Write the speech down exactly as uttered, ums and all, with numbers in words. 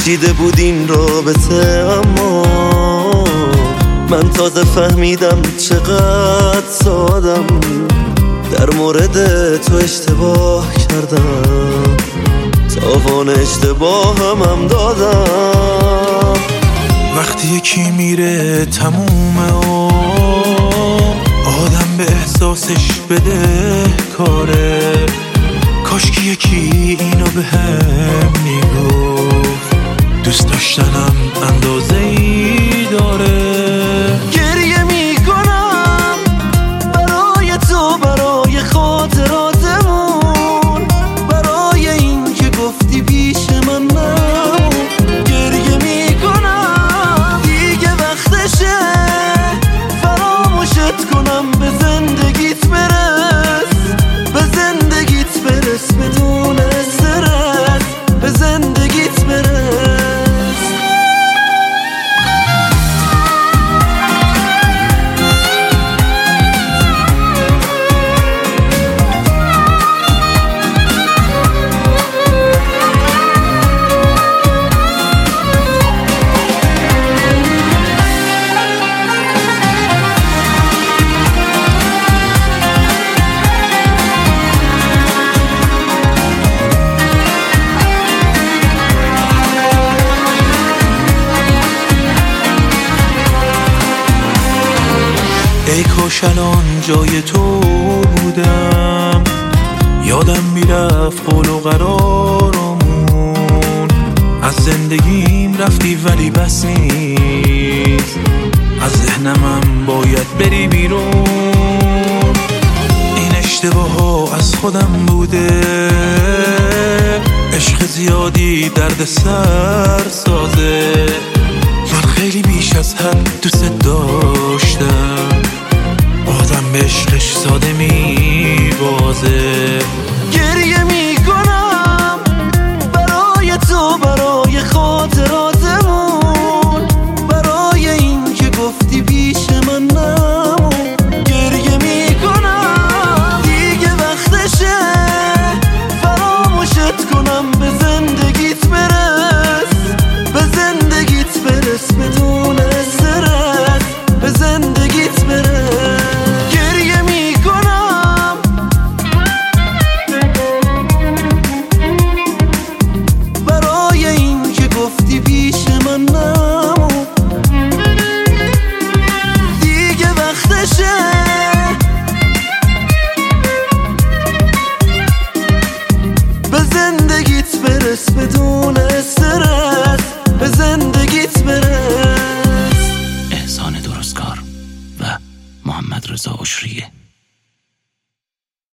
پیچیده بود این رابطه، اما من تازه فهمیدم چقدر سادم، در مورد تو اشتباه کردم، تاوان اشتباهم هم دادم. وقتی یکی میره تمومه و آدم به احساسش بده کاره، کاش که یکی اینو به هم میگفت، دوست داشتنم اندازه ای داره. گریه میکنم برای تو، برای خاطراتمون، برای این که گفتی پیش من نمون. گریه میکنم دیگه وقتشه فراموشت کنم، به زندگیت برس، به زندگیت برس بدون استرس، به زندگیت برس. ای کاش الان جای تو بودم، یادم میرفت قول و قرارمون، از زندگیم رفتی ولی بس نیست، از ذهنمم باید بری بیرون. این اشتباه ها از خودم بوده، عشق زیادی درد سر سازه، من خیلی بیش از حد دوست داشتم، آدم به عشقش ساده میبازه. گریه میکنم برای تو، برای خاطراتمون، برای این که گفتی پیش من نمون. گریه میکنم دیگه وقتشه فراموشت کنم، به زندگیت برس، به زندگیت برس بدون استرس، به زندگیت برس. گریه میکنم برای این که گفتی پیش من نمون. دیگه وقتشه به زندگیت برس بدون